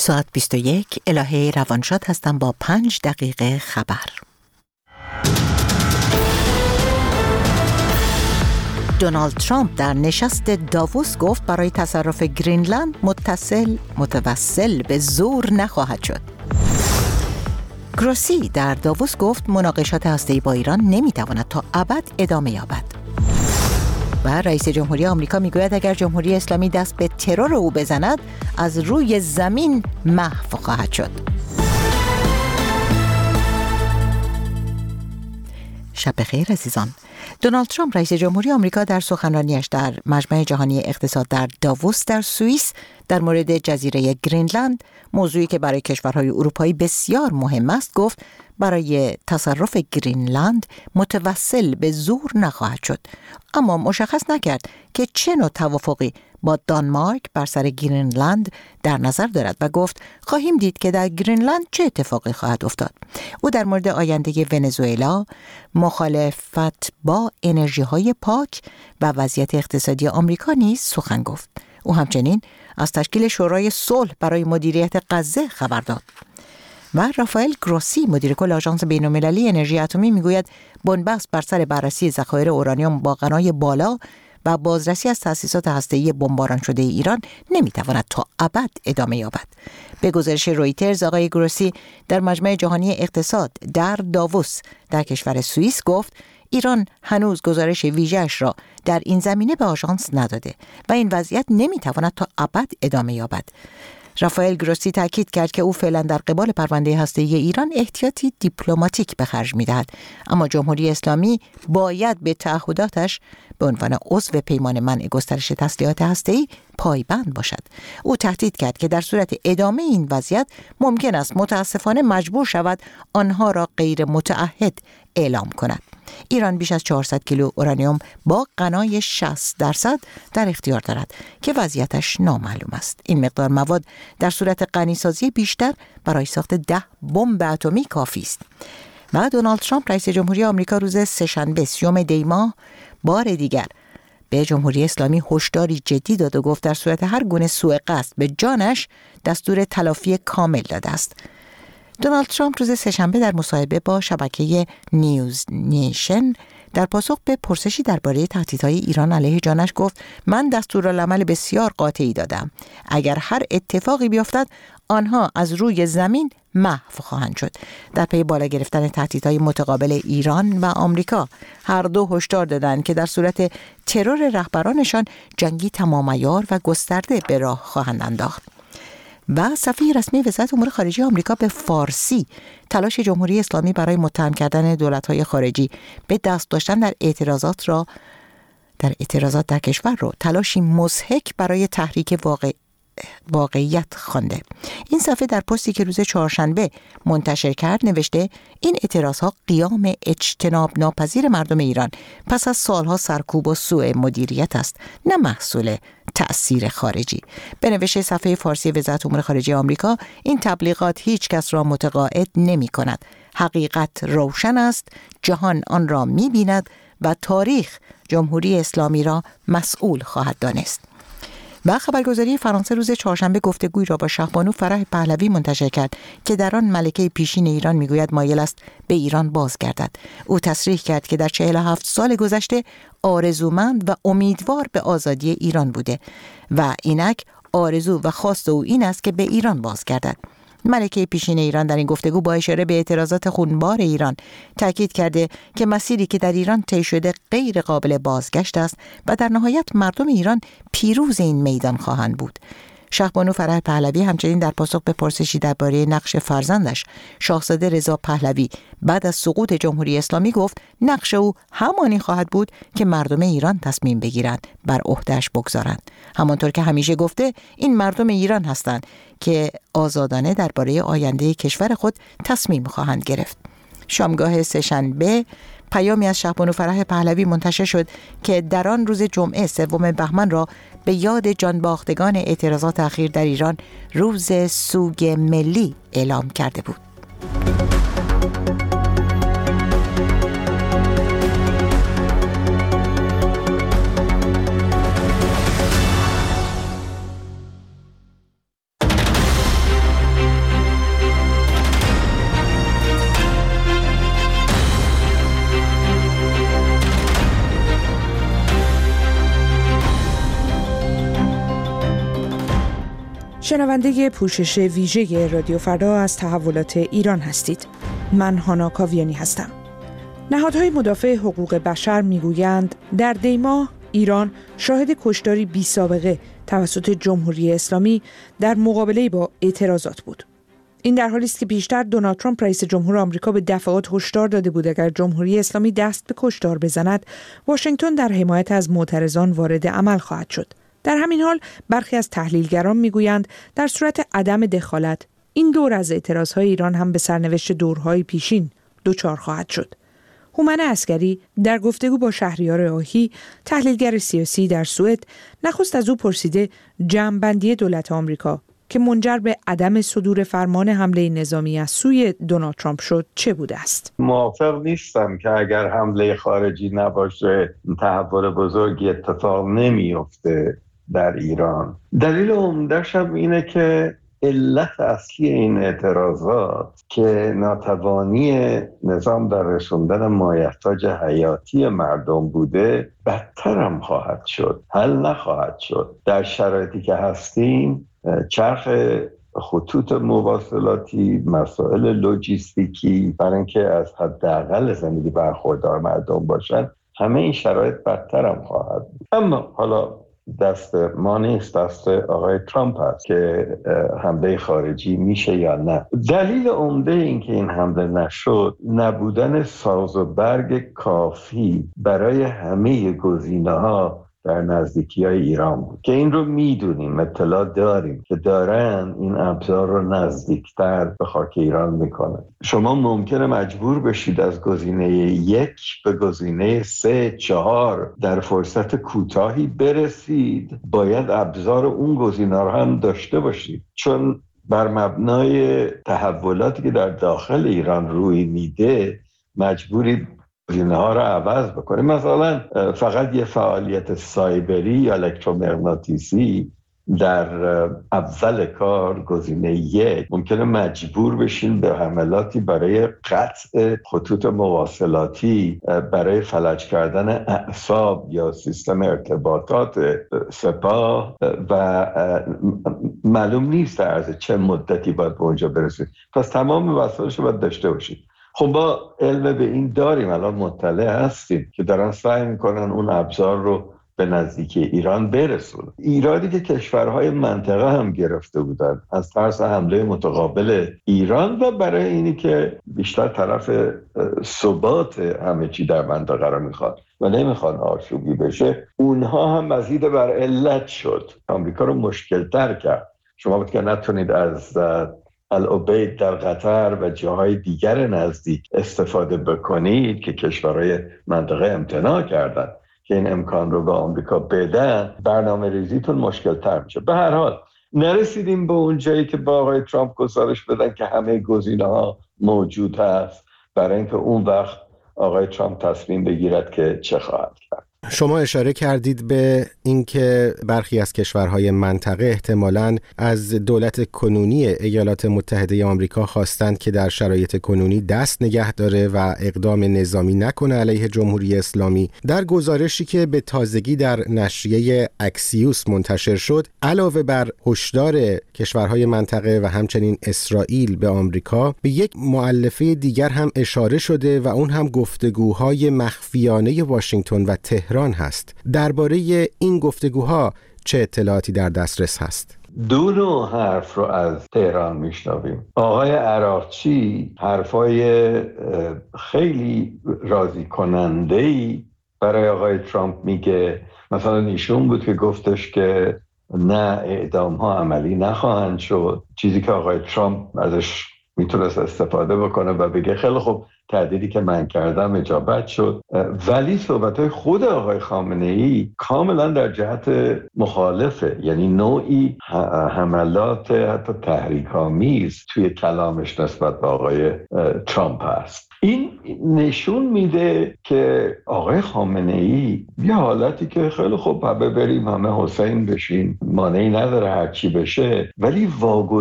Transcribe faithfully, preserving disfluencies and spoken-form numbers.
ساعت بیست و یک الهه روانشاد هستم با پنج دقیقه خبر. دونالد ترامپ در نشست داووس گفت برای تصرف گرینلند متصل متوسل به زور نخواهد شد. گروسی در داووس گفت مناقشات هسته‌ای با ایران نمیتواند تا ابد ادامه یابد. و رئیس جمهوری آمریکا میگوید اگر جمهوری اسلامی دست به ترور او بزند از روی زمین محو خواهد شد. شب بخیر عزیزان. دونالد ترامپ رئیس جمهوری آمریکا در سخنرانیش در مجمع جهانی اقتصاد در داووس در سوئیس در مورد جزیره گرینلند، موضوعی که برای کشورهای اروپایی بسیار مهم است، گفت برای تصرف گرینلند متوسل به زور نخواهد شد، اما مشخص نکرد که چه نوع توافقی با دانمارک بر سر گرینلند در نظر دارد و گفت خواهیم دید که در گرینلند چه اتفاقی خواهد افتاد. او در مورد آینده ونزوئلا، مخالفت با انرژی‌های پاک و وضعیت اقتصادی آمریکا نیز سخن گفت. او همچنین از تشکیل شورای صلح برای مدیریت غزه خبر داد. و رافائل گروسی مدیر کل آژانس بین‌المللی انرژی اتمی میگوید بنبست بر سر بررسی ذخایر اورانیوم با غنای بالا و بازرسی از تأسیسات هسته‌ای بمباران شده ایران نمیتواند تا ابد ادامه یابد. به گزارش رویترز، آقای گروسی در مجمع جهانی اقتصاد در داووس در کشور سوئیس گفت ایران هنوز گزارش ویژه‌اش را در این زمینه به آژانس نداده و این وضعیت نمیتواند تا ابد ادامه یابد. رافائل گروسی تاکید کرد که او فعلا در قبال پرونده هسته‌ای ایران احتیاطی دیپلماتیک به خرج می‌دهد، اما جمهوری اسلامی باید به تعهداتش به عنوان عضو پیمان منع گسترش تسلیحات هسته‌ای پایبند باشد. او تهدید کرد که در صورت ادامه این وضعیت ممکن است متاسفانه مجبور شود آنها را غیر متعهد اعلام کند. ایران بیش از چهارصد کیلو اورانیوم با غنای شصت درصد در اختیار دارد که وضعیتش نامعلوم است. این مقدار مواد در صورت غنیسازی بیشتر برای ساخت ده بمب اتمی کافی است. و دونالد ترامپ رئیس جمهوری آمریکا روز سه‌شنبه سیوم دی ماه بار دیگر به جمهوری اسلامی هشداری جدی داد و گفت در صورت هر گونه سوء قصد به جانش دستور تلافی کامل داده است. دونالد ترامپ روز سه‌شنبه در مصاحبه با شبکه نیوز نیشن در پاسخ به پرسشی درباره تهدیدهای ایران علیه جانش گفت من دستورالعمل بسیار قاطعی دادم. اگر هر اتفاقی بیفتد آنها از روی زمین محو خواهند شد. در پی بالا گرفتن تهدیدهای متقابل ایران و آمریکا، هر دو هشدار دادند که در صورت ترور رهبرانشان جنگی تمام‌عیار و گسترده به راه خواهند انداخت. و صفحه رسمی وزارت امور خارجه آمریکا به فارسی تلاش جمهوری اسلامی برای متهم کردن دولت‌های خارجی به دست داشتن در اعتراضات را در اعتراضات در کشور را تلاشی مضحک برای تحریک واقع واقعیت خوانده. این صفحه در پستی که روز چهارشنبه منتشر کرد نوشته این اعتراضها قیام اجتناب ناپذیر مردم ایران پس از سالها سرکوب و سوء مدیریت است، نه محصول تأثیر خارجی. به نوشته صفحه فارسی وزارت امور خارجه آمریکا این تبلیغات هیچ کس را متقاعد نمی کند. حقیقت روشن است، جهان آن را می بیند و تاریخ جمهوری اسلامی را مسئول خواهد دانست. و خبرگزاری فرانسه روز چهارشنبه گفتگویی را با شهبانو فرح پهلوی منتشر کرد که در آن ملکه پیشین ایران میگوید مایل است به ایران بازگردد. او تصریح کرد که در چهل و هفت سال گذشته آرزومند و امیدوار به آزادی ایران بوده و اینک آرزو و خواست او این است که به ایران بازگردد. ملکه پیشین ایران در این گفتگو با اشاره به اعتراضات خونبار ایران تاکید کرده که مسیری که در ایران طی شده غیر قابل بازگشت است و در نهایت مردم ایران پیروز این میدان خواهند بود. شهبانو فرح پهلوی همچنین در پاسخ به پرسشی درباره نقش فرزندش شاهزاده رضا پهلوی بعد از سقوط جمهوری اسلامی گفت نقش او همانی خواهد بود که مردم ایران تصمیم بگیرند بر عهده‌اش بگذارند. همانطور که همیشه گفته این مردم ایران هستند که آزادانه درباره آینده کشور خود تصمیم خواهند گرفت. شامگاه سه‌شنبه پیامی از شهبانو فرح پهلوی منتشر شد که در آن روز جمعه سوم بهمن را به یاد جانباختگان اعتراضات اخیر در ایران روز سوگ ملی اعلام کرده بود. شنونده پوشش ویژه رادیو فردا از تحولات ایران هستید. من هانا کاویانی هستم. نهادهای مدافع حقوق بشر میگویند در دی ماه ایران شاهد کشتاری بی سابقه توسط جمهوری اسلامی در مقابله با اعتراضات بود. این در حالی است که پیشتر دونالد ترامپ رئیس جمهور آمریکا به دفعات هشدار داده بود اگر جمهوری اسلامی دست به کشتار بزند، واشنگتن در حمایت از معترضان وارد عمل خواهد شد. در همین حال برخی از تحلیلگران میگویند در صورت عدم دخالت این دور از اعتراضهای ایران هم به سرنوشت دورهای پیشین دچار خواهد شد. هومن عسکری در گفتگو با شهریار آهی، تحلیلگر سیاسی در سوئد، نخست از او پرسیده جمع‌بندی دولت آمریکا که منجر به عدم صدور فرمان حمله نظامی از سوی دونالد ترامپ شد چه بوده است؟ موافق نیستم که اگر حمله خارجی نباشه تحول بزرگی اتفاق نمیفته در ایران. دلیل عمده‌ش هم اینه که علت اصلی این اعتراضات که ناتوانی نظام در رسوندن مایحتاج حیاتی مردم بوده بدتر هم خواهد شد، حل نخواهد شد. در شرایطی که هستیم چرخ خطوط مواصلاتی، مسائل لوجستیکی، برای اینکه از حداقل زندگی برخوردار مردم باشن، همه این شرایط بدتر هم خواهد بود. اما حالا دست ما نیست، دست آقای ترامپ هست که حمله خارجی میشه یا نه. دلیل عمده این که این حمله نشد نبودن ساز و برگ کافی برای همه گزینه‌ها در نزدیکی های ایران بود که این رو میدونیم، اطلاع داریم که دارن این ابزار رو نزدیکتر به خاک ایران میکنن. شما ممکنه مجبور بشید از گزینه یک به گزینه سه چهار در فرصت کوتاهی برسید، باید ابزار اون گزینه رو هم داشته باشید، چون بر مبنای تحولاتی که در داخل ایران روی میده مجبورید گزینه ها رو عوض بکنیم. مثلا فقط یه فعالیت سایبری یا الکترومغناطیسی در اول کار گزینه یک ممکنه مجبور بشین به حملاتی برای قطع خطوط مواصلاتی، برای فلج کردن اعصاب یا سیستم ارتباطات سپاه و معلوم نیست در عرض چه مدتی باید به اونجا برسید. پس تمام وسایلش رو باید داشته باشید. خب با علم به این داریم، الان مطلع هستیم که دارن سعی میکنن اون ابزار رو به نزدیکی ایران برسونن. ایرادی که کشورهای منطقه هم گرفته بودن از ترس حمله متقابل ایران و برای اینی که بیشتر طرف ثبات همه چی در منطقه رو میخواد و نمیخوان آشوبی بشه، اونها هم مزید بر علت شد، آمریکا رو مشکل تر کرد. شما بود که نتونید از العبید در قطر و جاهای دیگر نزدیک استفاده بکنید که کشورهای منطقه امتناع کردن که این امکان رو به آمریکا بدن، برنامه ریزیتون مشکل تر میشه. به هر حال نرسیدیم به اون جایی که با آقای ترامپ گزارش بدن که همه گزینه ها موجود هست، برای اینکه اون وقت آقای ترامپ تصمیم بگیرد که چه خواهد کرد. شما اشاره کردید به اینکه برخی از کشورهای منطقه احتمالاً از دولت کنونی ایالات متحده آمریکا خواستند که در شرایط کنونی دست نگه داره و اقدام نظامی نکنه علیه جمهوری اسلامی. در گزارشی که به تازگی در نشریه اکسیوس منتشر شد، علاوه بر هشدار کشورهای منطقه و همچنین اسرائیل به آمریکا، به یک مؤلفه دیگر هم اشاره شده و اون هم گفتگوهای مخفیانه واشنگتن و تهران هست. درباره این گفتگوها چه اطلاعاتی در دسترس هست؟ دو نوع حرف رو از تهران میشنویم. آقای عراقچی حرفای خیلی راضی کننده‌ای برای آقای ترامپ میگه. مثلا ایشون بود که گفتش که نه، اعدام ها عملی نخواهند شد، چیزی که آقای ترامپ ازش میتونست استفاده بکنه و بگه خیلی خوب، تهدیدی که من کردم اجابت شد. ولی صحبت‌های خود آقای خامنه‌ای کاملا در جهت مخالفه، یعنی نوعی حملات حتی تحریک‌آمیز توی کلامش نسبت به آقای ترامپ هست. این نشون میده که آقای خامنه‌ای یه حالتی که خیلی خوب همه بریم همه حسین بشین، مانعی نداره هر چی بشه، ولی واگذاری